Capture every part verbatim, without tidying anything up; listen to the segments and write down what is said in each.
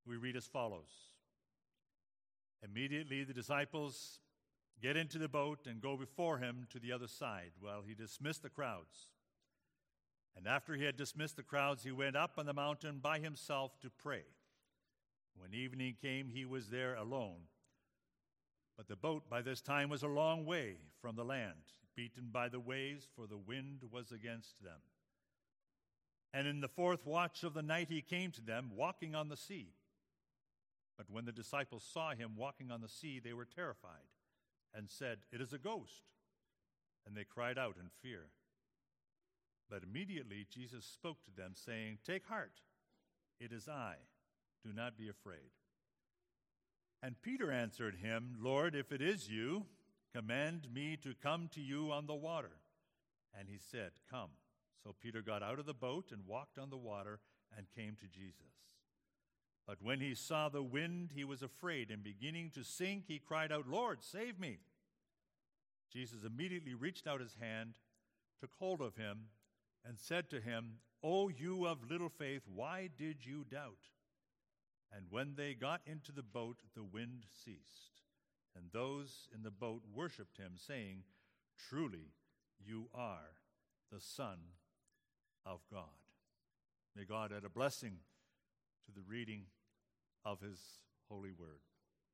we read as follows. Immediately the disciples get into the boat and go before him to the other side while he dismissed the crowds. And after he had dismissed the crowds, he went up on the mountain by himself to pray. When evening came, he was there alone. But the boat by this time was a long way from the land, beaten by the waves, for the wind was against them. And in the fourth watch of the night he came to them, walking on the sea. But when the disciples saw him walking on the sea, they were terrified and said, "It is a ghost." And they cried out in fear. But immediately Jesus spoke to them, saying, "Take heart, it is I. Do not be afraid." And Peter answered him, "Lord, if it is you, command me to come to you on the water." And he said, "Come." So Peter got out of the boat and walked on the water and came to Jesus. But when he saw the wind, he was afraid, and beginning to sink, he cried out, "Lord, save me." Jesus immediately reached out his hand, took hold of him, and said to him, "O you of little faith, why did you doubt?" And when they got into the boat, the wind ceased. And those in the boat worshipped him, saying, "Truly, you are the Son of God." May God add a blessing to the reading of his holy word.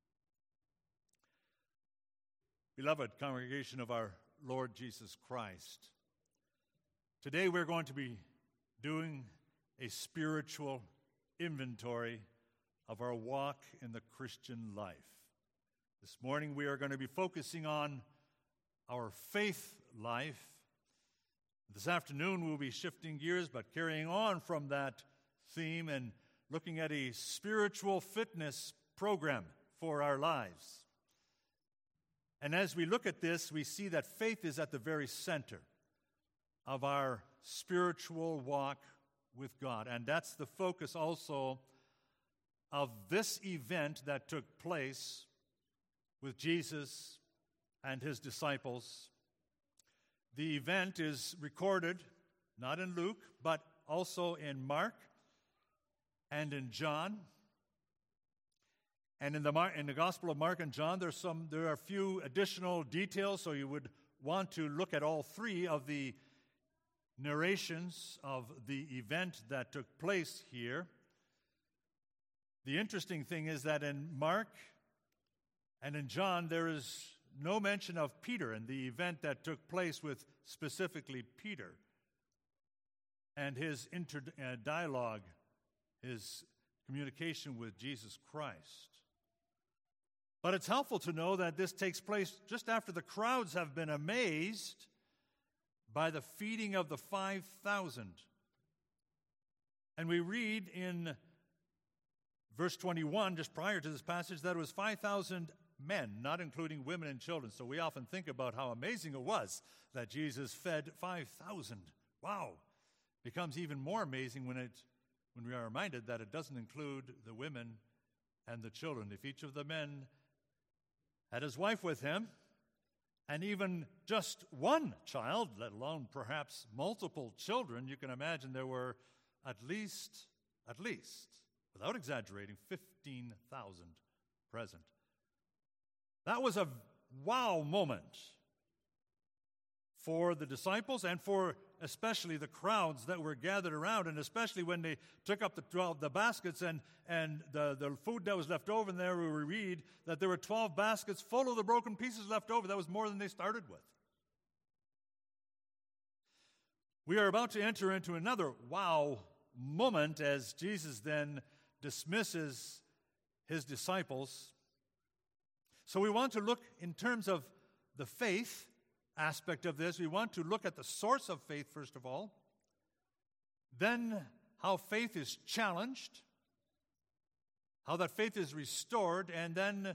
Beloved congregation of our Lord Jesus Christ, today we're going to be doing a spiritual inventory of our walk in the Christian life. This morning we are going to be focusing on our faith life. This afternoon we'll be shifting gears, but carrying on from that theme and looking at a spiritual fitness program for our lives. And as we look at this, we see that faith is at the very center of our spiritual walk with God. And that's the focus also of this event that took place with Jesus and his disciples. The event is recorded not in Luke, but also in Mark and in John. And in the Mar- in the Gospel of Mark and John, there's some there are a few additional details, so you would want to look at all three of the narrations of the event that took place here. The interesting thing is that in Mark and in John, there is no mention of Peter and the event that took place with specifically Peter and his inter- uh, dialogue, his communication with Jesus Christ. But it's helpful to know that this takes place just after the crowds have been amazed by the feeding of the five thousand. And we read in verse twenty-one, just prior to this passage, that it was five thousand men, not including women and children. So we often think about how amazing it was that Jesus fed five thousand. Wow! Becomes even more amazing when it when we are reminded that it doesn't include the women and the children. If each of the men had his wife with him, and even just one child, let alone perhaps multiple children, you can imagine there were at least, at least, without exaggerating, fifteen thousand present. That was a wow moment for the disciples and for especially the crowds that were gathered around, and especially when they took up the twelve the baskets and, and the, the food that was left over. And there we read that there were twelve baskets full of the broken pieces left over. That was more than they started with. We are about to enter into another wow moment as Jesus then dismisses his disciples. So we want to look in terms of the faith aspect of this. We want to look at the source of faith, first of all, then how faith is challenged, how that faith is restored, and then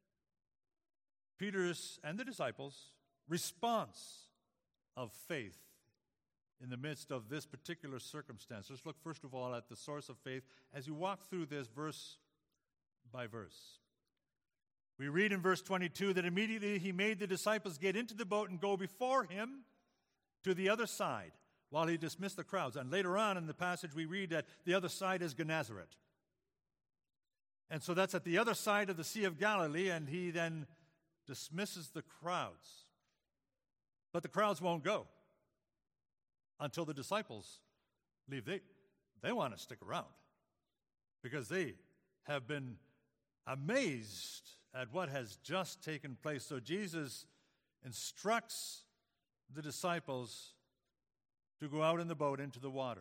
Peter's and the disciples' response of faith in the midst of this particular circumstance. Let's look first of all at the source of faith as you walk through this verse by verse. We read in verse twenty-two that immediately he made the disciples get into the boat and go before him to the other side while he dismissed the crowds. And later on in the passage we read that the other side is Gennesaret. And so that's at the other side of the Sea of Galilee, and he then dismisses the crowds. But the crowds won't go until the disciples leave. They, they want to stick around because they have been amazed at what has just taken place. So Jesus instructs the disciples to go out in the boat into the water.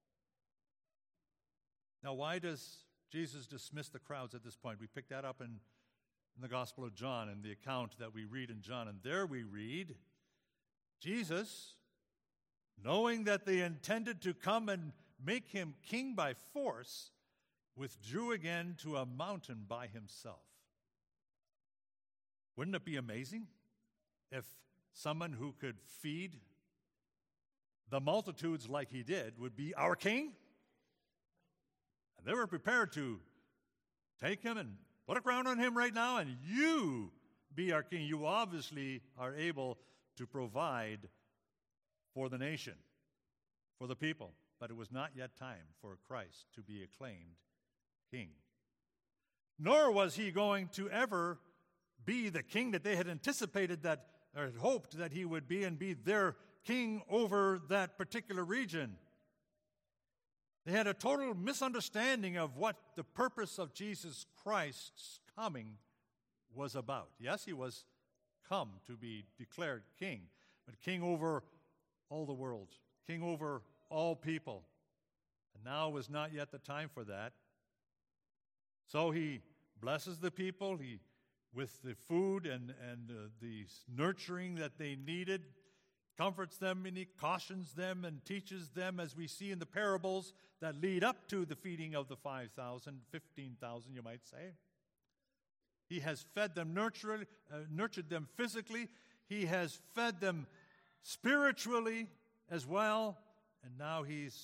Now, why does Jesus dismiss the crowds at this point? We pick that up in, in the Gospel of John, in the account that we read in John. And there we read, Jesus, knowing that they intended to come and make him king by force, withdrew again to a mountain by himself. Wouldn't it be amazing if someone who could feed the multitudes like he did would be our king? And they were prepared to take him and put a crown on him right now, and you be our king. You obviously are able to provide for the nation, for the people. But it was not yet time for Christ to be acclaimed king. Nor was he going to ever be the king that they had anticipated that, or had hoped that he would be, and be their king over that particular region. They had a total misunderstanding of what the purpose of Jesus Christ's coming was about. Yes, he was come to be declared king, but king over all the world, king over all people. And now was not yet the time for that. So he blesses the people he, with the food and, and uh, the nurturing that they needed, comforts them, and he cautions them and teaches them, as we see in the parables that lead up to the feeding of the five thousand, fifteen thousand, you might say. He has fed them, nurtured, uh, nurtured them physically. He has fed them spiritually as well. And now he's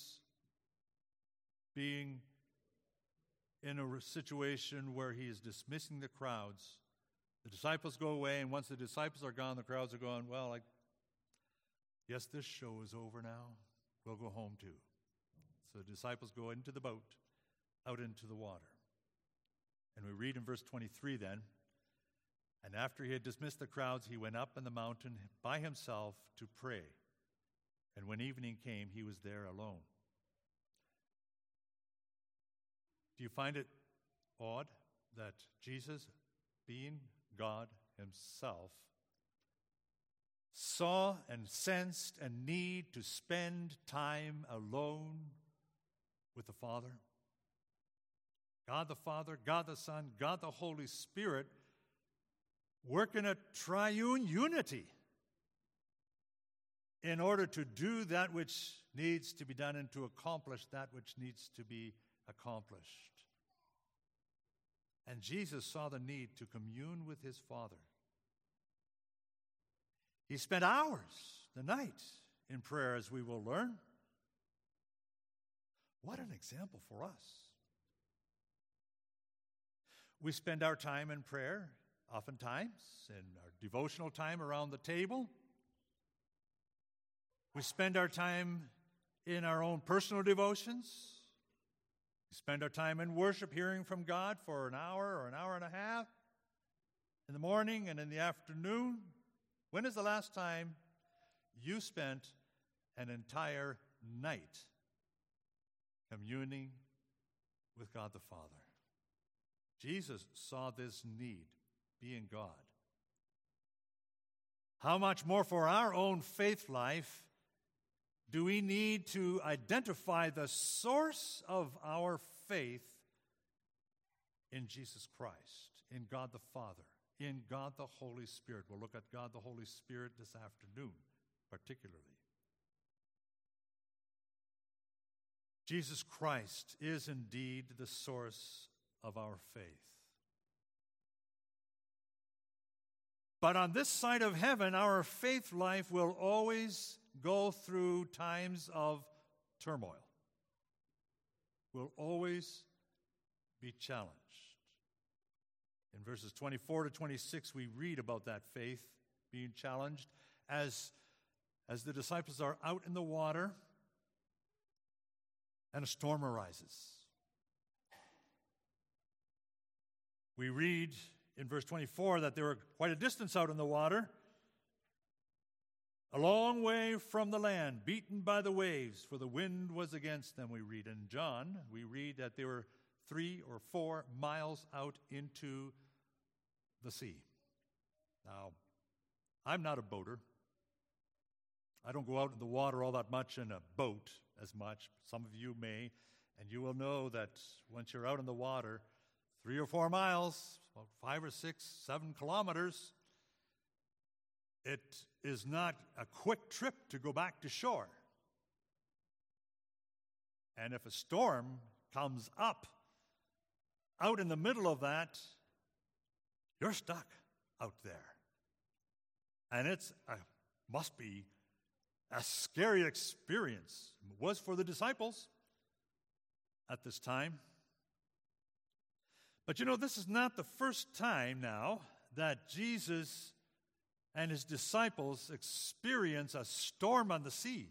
being in a situation where he is dismissing the crowds. The disciples go away, and once the disciples are gone, the crowds are going, well, I guess this show is over now. We'll go home too. So the disciples go into the boat, out into the water. And we read in verse twenty-three then, and after he had dismissed the crowds, he went up on the mountain by himself to pray. And when evening came, he was there alone. Do you find it odd that Jesus, being God himself, saw and sensed a need to spend time alone with the Father? God the Father, God the Son, God the Holy Spirit work in a triune unity in order to do that which needs to be done and to accomplish that which needs to be accomplished. And Jesus saw the need to commune with his Father. He spent hours the night in prayer, as we will learn. What an example for us. We spend our time in prayer, oftentimes, in our devotional time around the table. We spend our time in our own personal devotions. We spend our time in worship, hearing from God for an hour or an hour and a half in the morning and in the afternoon. When is the last time you spent an entire night communing with God the Father? Jesus saw this need, being God. How much more for our own faith life do we need to identify the source of our faith in Jesus Christ, in God the Father, in God the Holy Spirit? We'll look at God the Holy Spirit this afternoon, particularly. Jesus Christ is indeed the source of our faith. But on this side of heaven, our faith life will always go through times of turmoil. We'll always be challenged. In verses twenty-four to twenty-six, we read about that faith being challenged as, as the disciples are out in the water and a storm arises. We read in verse twenty-four that they were quite a distance out in the water, a long way from the land, beaten by the waves, for the wind was against them, we read. In John, we read that they were three or four miles out into the sea. Now, I'm not a boater. I don't go out in the water all that much in a boat as much. Some of you may, and you will know that once you're out in the water, three or four miles, about five or six, seven kilometers, it is not a quick trip to go back to shore. And if a storm comes up out in the middle of that, you're stuck out there. And it's a, must be a scary experience. It was for the disciples at this time. But you know, this is not the first time now that Jesus and his disciples experience a storm on the sea.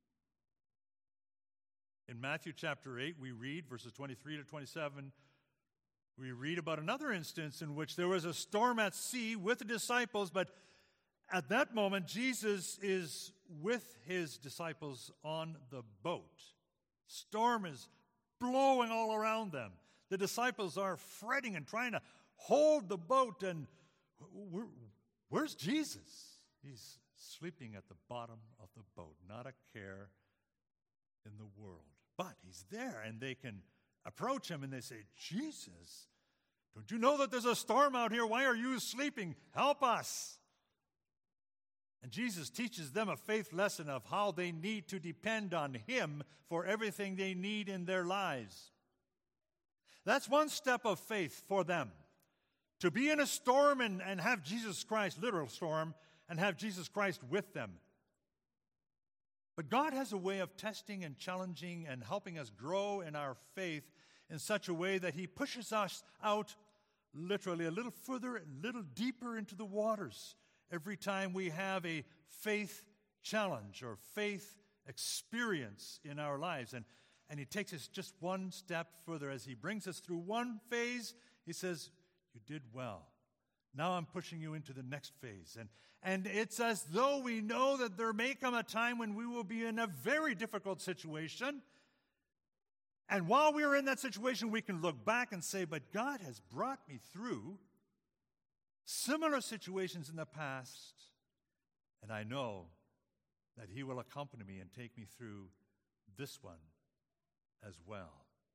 In Matthew chapter eight, we read, verses twenty-three to twenty-seven, we read about another instance in which there was a storm at sea with the disciples, but at that moment, Jesus is with his disciples on the boat. Storm is blowing all around them. The disciples are fretting and trying to hold the boat, and we're, where's Jesus? He's sleeping at the bottom of the boat, not a care in the world. But he's there, and they can approach him, and they say, Jesus, don't you know that there's a storm out here? Why are you sleeping? Help us. And Jesus teaches them a faith lesson of how they need to depend on him for everything they need in their lives. That's one step of faith for them. To be in a storm and, and have Jesus Christ, literal storm, and have Jesus Christ with them. But God has a way of testing and challenging and helping us grow in our faith in such a way that he pushes us out literally a little further, a little deeper into the waters every time we have a faith challenge or faith experience in our lives. And, and he takes us just one step further. As he brings us through one phase, he says, you did well. Now I'm pushing you into the next phase. And, and it's as though we know that there may come a time when we will be in a very difficult situation. And while we are in that situation, we can look back and say, but God has brought me through similar situations in the past, and I know that he will accompany me and take me through this one as well.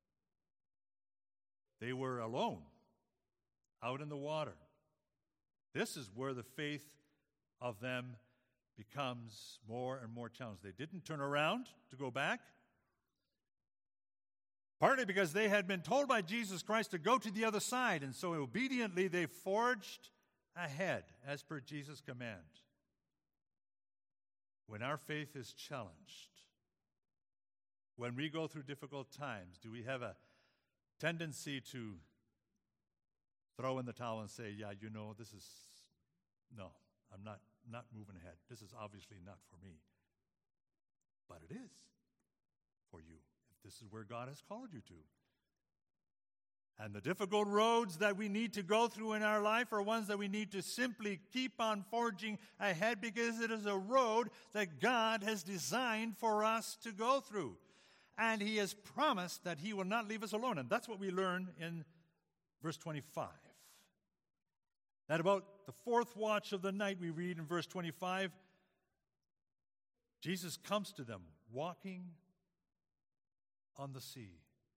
They were alone, out in the water. This is where the faith of them becomes more and more challenged. They didn't turn around to go back, partly because they had been told by Jesus Christ to go to the other side, and so obediently they forged ahead as per Jesus' command. When our faith is challenged, when we go through difficult times, do we have a tendency to throw in the towel and say, yeah, you know, this is, no, I'm not, not moving ahead. This is obviously not for me. But it is for you, if this is where God has called you to. And the difficult roads that we need to go through in our life are ones that we need to simply keep on forging ahead, because it is a road that God has designed for us to go through. And he has promised that he will not leave us alone. And that's what we learn in verse twenty-five. At about the fourth watch of the night, we read in verse twenty-five, Jesus comes to them walking on the sea.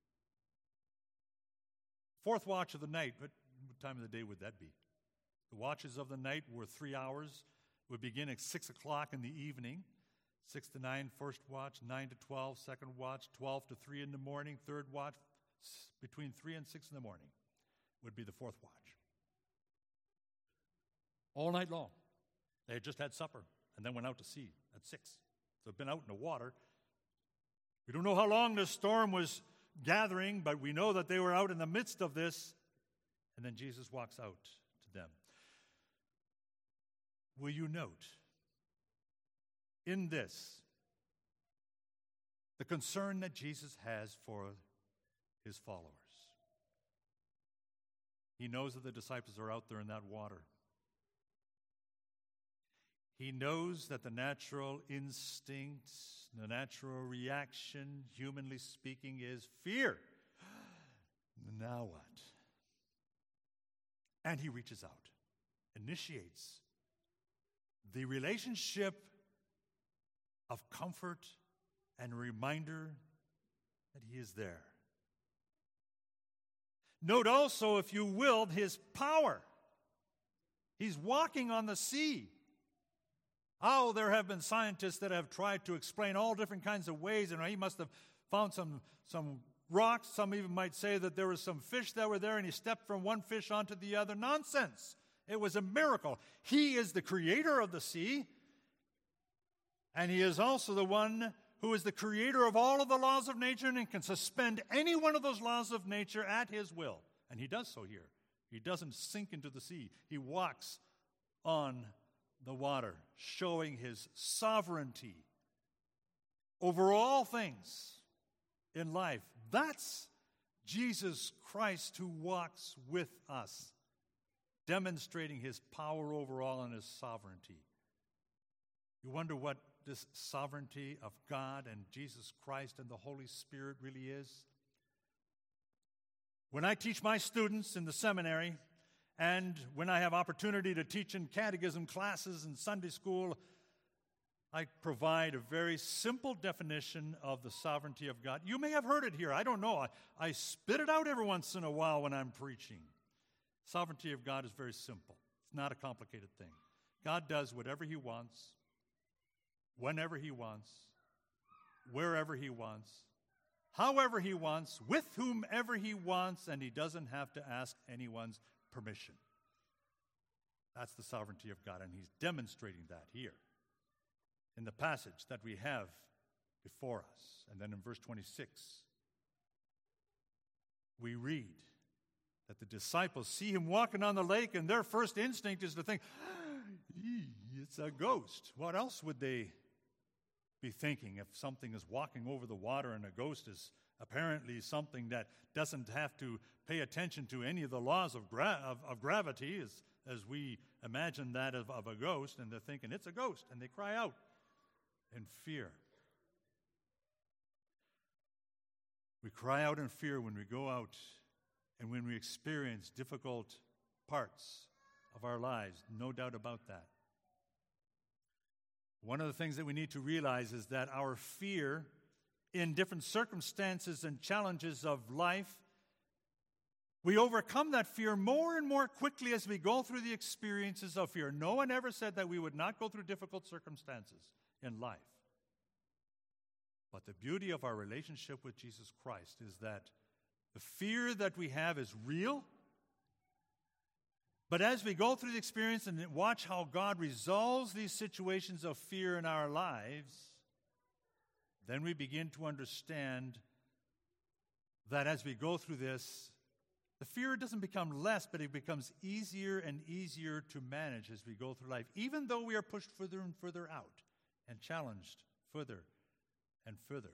Fourth watch of the night, what time of the day would that be? The watches of the night were three hours, would begin at six o'clock in the evening, six to nine, first watch, nine to twelve, second watch, twelve to three in the morning, third watch, between three and six in the morning would be the fourth watch. All night long. They had just had supper and then went out to sea at six. So they've been out in the water. We don't know how long this storm was gathering, but we know that they were out in the midst of this, and then Jesus walks out to them. Will you note in this the concern that Jesus has for his followers? He knows that the disciples are out there in that water. He knows that the natural instinct, the natural reaction, humanly speaking, is fear. Now what? And he reaches out, initiates the relationship of comfort and reminder that he is there. Note also, if you will, his power. He's walking on the sea. Oh, there have been scientists that have tried to explain all different kinds of ways, and he must have found some, some rocks. Some even might say that there was some fish that were there, and he stepped from one fish onto the other. Nonsense. It was a miracle. He is the creator of the sea, and he is also the one who is the creator of all of the laws of nature and can suspend any one of those laws of nature at his will. And he does so here. He doesn't sink into the sea. He walks on the water, showing his sovereignty over all things in life. That's Jesus Christ who walks with us, demonstrating his power over all and his sovereignty. You wonder what this sovereignty of God and Jesus Christ and the Holy Spirit really is? When I teach my students in the seminary, and when I have opportunity to teach in catechism classes and Sunday school, I provide a very simple definition of the sovereignty of God. You may have heard it here. I don't know. I, I spit it out every once in a while when I'm preaching. Sovereignty of God is very simple. It's not a complicated thing. God does whatever he wants, whenever he wants, wherever he wants, however he wants, with whomever he wants, and he doesn't have to ask anyone's permission. That's the sovereignty of God, and he's demonstrating that here in the passage that we have before us. And then in verse twenty-six, we read that the disciples see him walking on the lake, and their first instinct is to think, it's a ghost. What else would they be thinking if something is walking over the water and a ghost is apparently something that doesn't have to pay attention to any of the laws of, gra- of, of gravity as, as we imagine that of, of a ghost, and they're thinking, it's a ghost, and they cry out in fear. We cry out in fear when we go out and when we experience difficult parts of our lives, no doubt about that. One of the things that we need to realize is that our fear in different circumstances and challenges of life, we overcome that fear more and more quickly as we go through the experiences of fear. No one ever said that we would not go through difficult circumstances in life. But the beauty of our relationship with Jesus Christ is that the fear that we have is real. But as we go through the experience and watch how God resolves these situations of fear in our lives, then we begin to understand that as we go through this, the fear doesn't become less, but it becomes easier and easier to manage as we go through life, even though we are pushed further and further out and challenged further and further.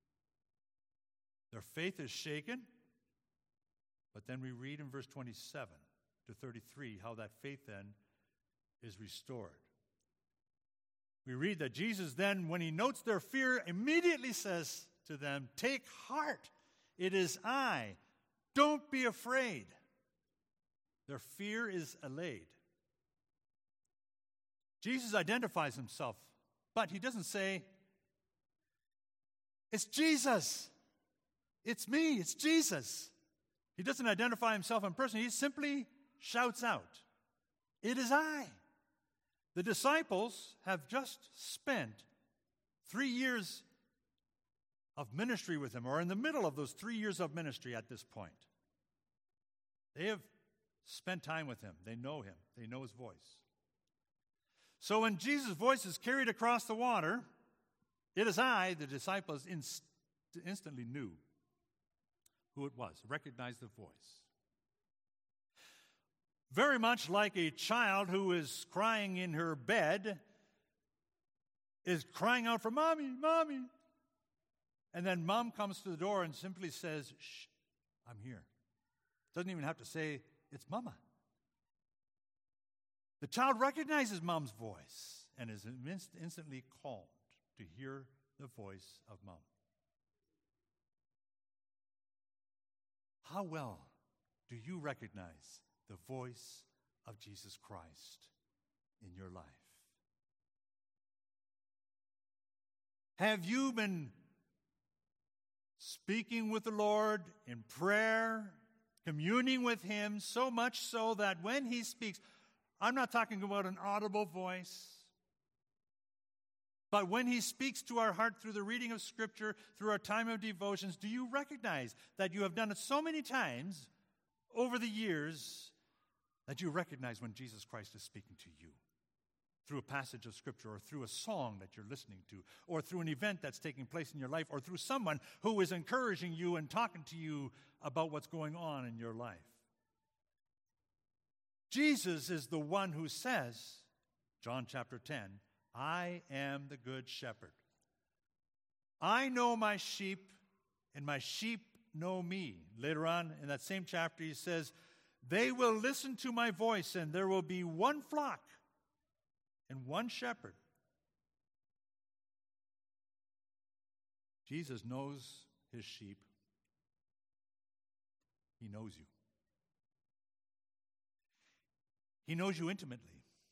Their faith is shaken, but then we read in verse twenty-seven to thirty-three how that faith then is restored. We read that Jesus then, when he notes their fear, immediately says to them, "Take heart, it is I. Don't be afraid." Their fear is allayed. Jesus identifies himself, but he doesn't say, "It's Jesus. It's me. It's Jesus." He doesn't identify himself in person. He simply shouts out, "It is I." The disciples have just spent three years of ministry with him, or in the middle of those three years of ministry at this point. They have spent time with him. They know him. They know his voice. So when Jesus' voice is carried across the water, "It is I," the disciples inst- instantly knew who it was, recognized the voice. Very much like a child who is crying in her bed, is crying out for "Mommy, Mommy." And then Mom comes to the door and simply says, "Shh, I'm here." Doesn't even have to say it's Mama. The child recognizes Mom's voice and is inst- instantly calmed to hear the voice of Mom. How well do you recognize the voice of Jesus Christ in your life? Have you been speaking with the Lord in prayer, communing with Him, so much so that when He speaks, I'm not talking about an audible voice, but when He speaks to our heart through the reading of Scripture, through our time of devotions, do you recognize that you have done it so many times over the years that you recognize when Jesus Christ is speaking to you? Through a passage of Scripture, or through a song that you're listening to, or through an event that's taking place in your life, or through someone who is encouraging you and talking to you about what's going on in your life. Jesus is the one who says, John chapter ten, I am the good shepherd. I know my sheep, and my sheep know me. Later on in that same chapter, he says, they will listen to my voice, and there will be one flock and one shepherd. Jesus knows his sheep. He knows you. He knows you intimately.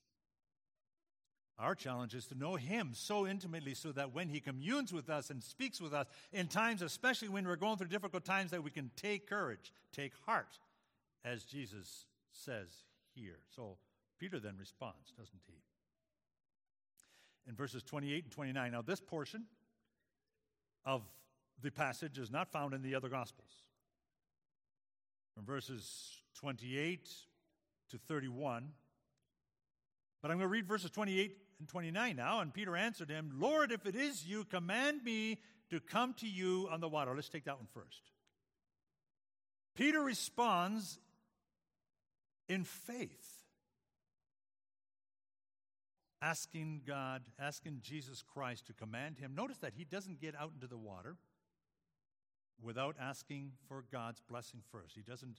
Our challenge is to know him so intimately so that when he communes with us and speaks with us in times, especially when we're going through difficult times, that we can take courage, take heart, as Jesus says here. So Peter then responds, doesn't he? In verses twenty-eight and twenty-nine. Now, this portion of the passage is not found in the other Gospels. From verses twenty-eight to thirty-one. But I'm going to read verses twenty-eight and twenty-nine now. And Peter answered him, Lord, if it is you, command me to come to you on the water. Let's take that one first. Peter responds in faith, asking God, asking Jesus Christ to command him. Notice that he doesn't get out into the water without asking for God's blessing first. He doesn't,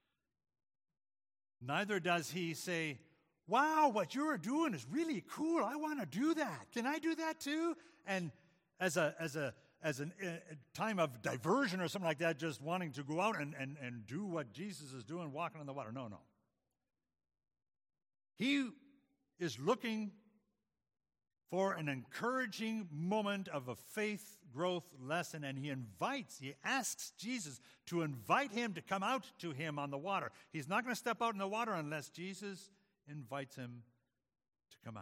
neither does he say, wow, what you're doing is really cool. I want to do that. Can I do that too? And as a as a as a time of diversion or something like that, just wanting to go out and, and, and do what Jesus is doing, walking on the water. No, no. He is looking for an encouraging moment of a faith growth lesson, and he invites, he asks Jesus to invite him to come out to him on the water. He's not going to step out in the water unless Jesus invites him to come out.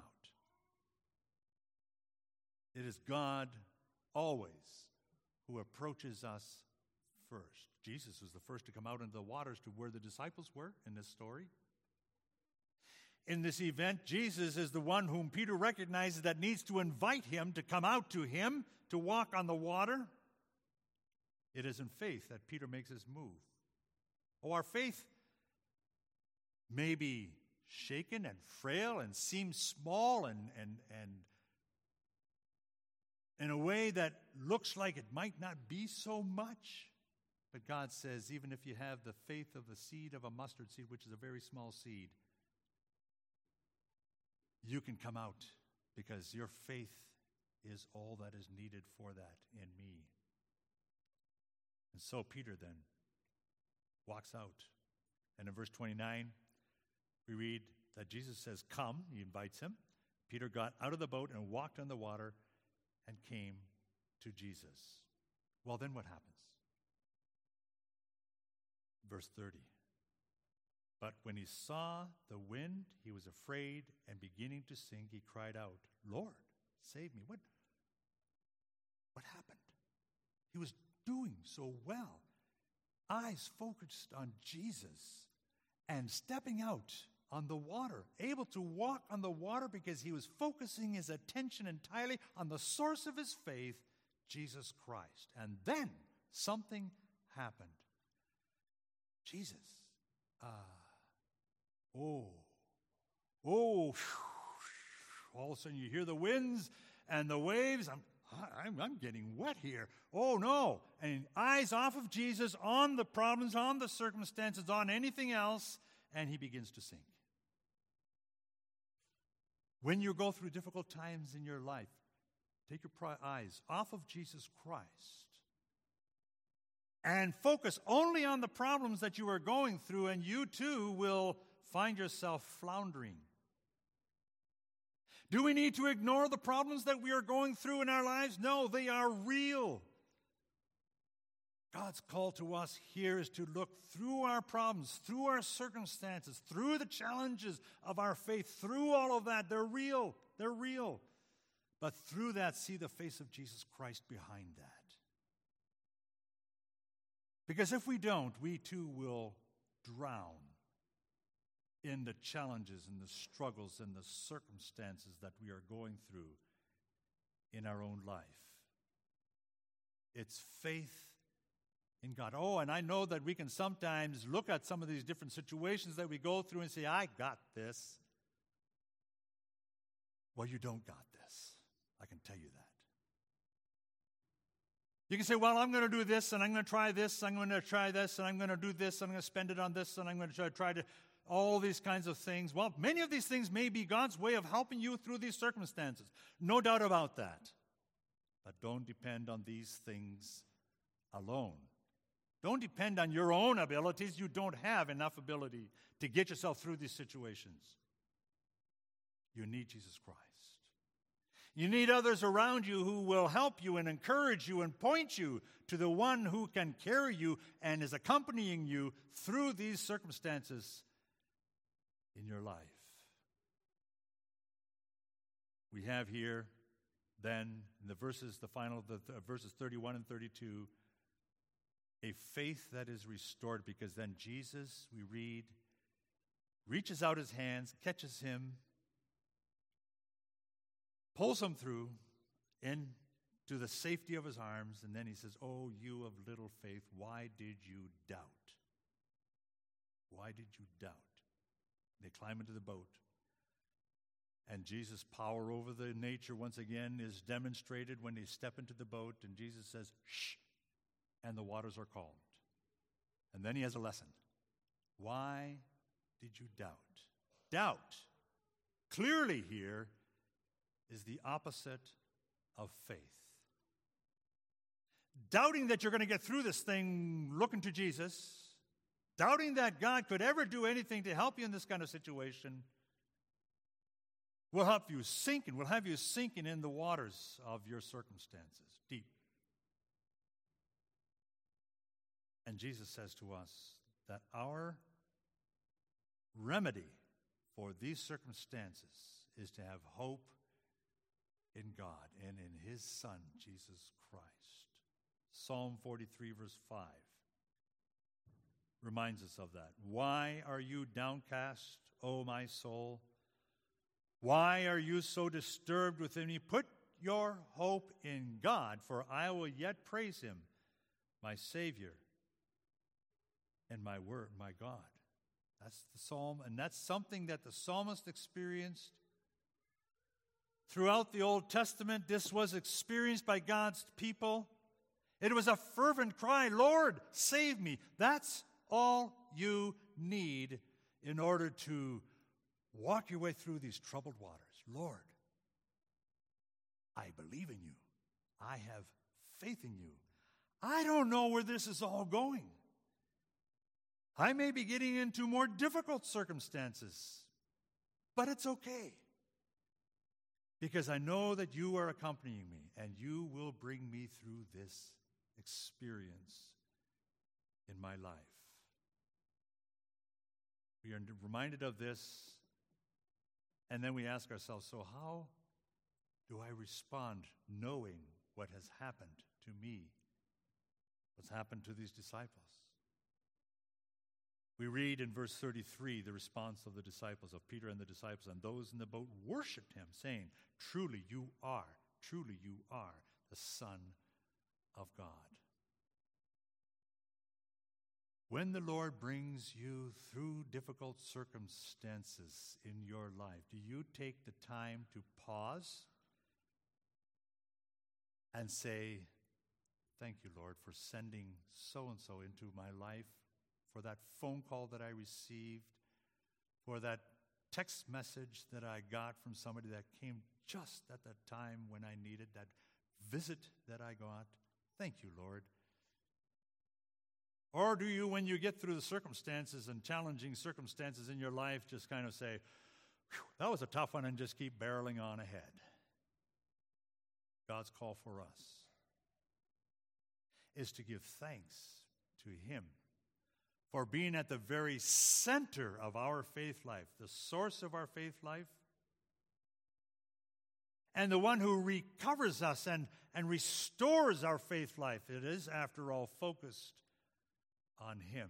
It is God always who approaches us first. Jesus was the first to come out into the waters to where the disciples were in this story. In this event, Jesus is the one whom Peter recognizes that needs to invite him to come out to him, to walk on the water. It is in faith that Peter makes his move. Oh, our faith may be shaken and frail and seem small and, and, and in a way that looks like it might not be so much. But God says, even if you have the faith of the seed of a mustard seed, which is a very small seed, you can come out because your faith is all that is needed for that in me. And so Peter then walks out. And in verse twenty-nine, we read that Jesus says, come. He invites him. Peter got out of the boat and walked on the water and came to Jesus. Well, then what happens? Verse thirty. But when he saw the wind, he was afraid, and beginning to sink, he cried out, Lord, save me. What, what happened? He was doing so well. Eyes focused on Jesus and stepping out on the water, able to walk on the water because he was focusing his attention entirely on the source of his faith, Jesus Christ. And then something happened. Jesus, uh, Oh, oh, all of a sudden you hear the winds and the waves. I'm, I'm, I'm getting wet here. Oh, no. And eyes off of Jesus, on the problems, on the circumstances, on anything else. and he begins to sink. When you go through difficult times in your life, take your pri- eyes off of Jesus Christ and focus only on the problems that you are going through, and you too will find yourself floundering. Do we need to ignore the problems that we are going through in our lives? No, they are real. God's call to us here is to look through our problems, through our circumstances, through the challenges of our faith, through all of that. They're real. They're real. But through that, see the face of Jesus Christ behind that. Because if we don't, we too will drown in the challenges and the struggles and the circumstances that we are going through in our own life. It's faith in God. Oh, and I know that we can sometimes look at some of these different situations that we go through and say, I got this. Well, you don't got this. I can tell you that. You can say, well, I'm going to do this, and I'm going to try this, I'm going to try this, and I'm going to do this, and I'm going to spend it on this, and I'm going to try, try to, all these kinds of things. Well, many of these things may be God's way of helping you through these circumstances. No doubt about that. But don't depend on these things alone. Don't depend on your own abilities. You don't have enough ability to get yourself through these situations. You need Jesus Christ. You need others around you who will help you and encourage you and point you to the one who can carry you and is accompanying you through these circumstances in your life. We have here then in the verses, the final the, the verses thirty-one and thirty-two, a faith that is restored, because then Jesus, we read, reaches out his hands, catches him, pulls him through into the safety of his arms, and then he says, oh, you of little faith, why did you doubt? Why did you doubt? They climb into the boat, and Jesus' power over the nature once again is demonstrated when they step into the boat, and Jesus says, shh, and the waters are calmed. And then he has a lesson. Why did you doubt? Doubt, clearly here, is the opposite of faith. Doubting that you're going to get through this thing looking to Jesus, doubting that God could ever do anything to help you in this kind of situation, will help you sink and will have you sinking in the waters of your circumstances, deep. And Jesus says to us that our remedy for these circumstances is to have hope in God and in his Son, Jesus Christ. Psalm forty-three, verse five reminds us of that. Why are you downcast, O my soul? Why are you so disturbed within me? Put your hope in God, for I will yet praise him, my Savior and my word, my God. That's the psalm, and that's something that the psalmist experienced throughout the Old Testament. This was experienced by God's people. It was a fervent cry, Lord, save me. That's all you need in order to walk your way through these troubled waters. Lord, I believe in you. I have faith in you. I don't know where this is all going. I may be getting into more difficult circumstances, but it's okay, because I know that you are accompanying me and you will bring me through this experience in my life. We are reminded of this, and then we ask ourselves, so how do I respond knowing what has happened to me? What's happened to these disciples? We read in verse thirty-three the response of the disciples, of Peter and the disciples, and those in the boat worshiped him, saying, truly you are, truly you are the Son of God. When the Lord brings you through difficult circumstances in your life, do you take the time to pause and say, thank you, Lord, for sending so-and-so into my life, for that phone call that I received, for that text message that I got from somebody that came just at the time when I needed, that visit that I got. Thank you, Lord. Or do you, when you get through the circumstances and challenging circumstances in your life, just kind of say, that was a tough one, and just keep barreling on ahead? God's call for us is to give thanks to Him for being at the very center of our faith life, the source of our faith life, and the one who recovers us and, and restores our faith life. It is, after all, focused on Him.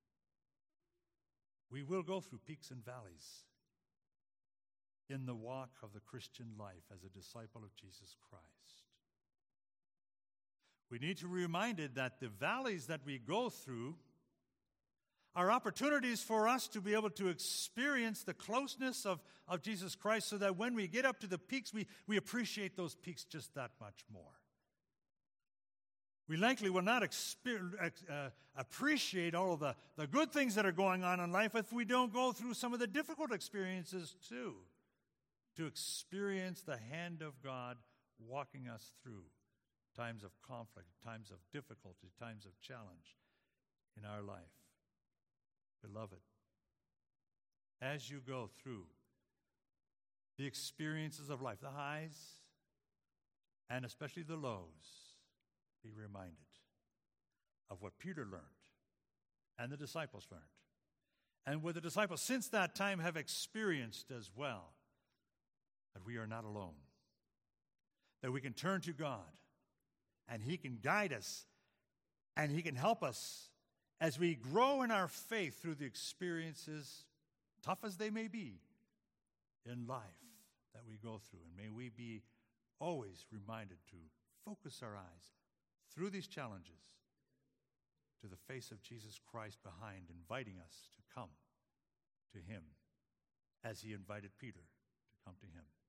We will go through peaks and valleys in the walk of the Christian life as a disciple of Jesus Christ. We need to be reminded that the valleys that we go through are opportunities for us to be able to experience the closeness of, of Jesus Christ, so that when we get up to the peaks, we, we appreciate those peaks just that much more. We likely will not exper- uh, appreciate all of the, the good things that are going on in life if we don't go through some of the difficult experiences too, to experience the hand of God walking us through times of conflict, times of difficulty, times of challenge in our life. Beloved, as you go through the experiences of life, the highs and especially the lows, be reminded of what Peter learned and the disciples learned, and what the disciples since that time have experienced as well, that we are not alone, that we can turn to God and He can guide us and He can help us as we grow in our faith through the experiences, tough as they may be, in life that we go through. And may we be always reminded to focus our eyes through these challenges to the face of Jesus Christ behind, inviting us to come to Him as He invited Peter to come to Him.